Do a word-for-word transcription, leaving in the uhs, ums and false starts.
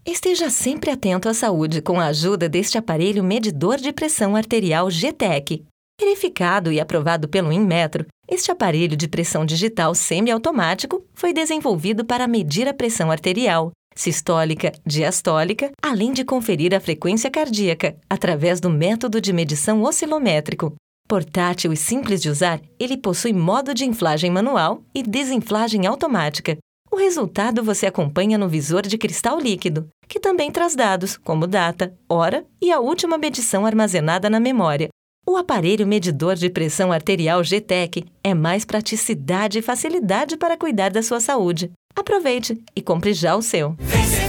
Esteja sempre atento à saúde com a ajuda deste aparelho medidor de pressão arterial G T E C. Verificado e aprovado pelo Inmetro, este aparelho de pressão digital semiautomático foi desenvolvido para medir a pressão arterial, sistólica, diastólica, além de conferir a frequência cardíaca, através do método de medição oscilométrico. Portátil e simples de usar, ele possui modo de inflagem manual e desinflagem automática. O resultado você acompanha no visor de cristal líquido, que também traz dados como data, hora e a última medição armazenada na memória. O aparelho medidor de pressão arterial G T E C é mais praticidade e facilidade para cuidar da sua saúde. Aproveite e compre já o seu.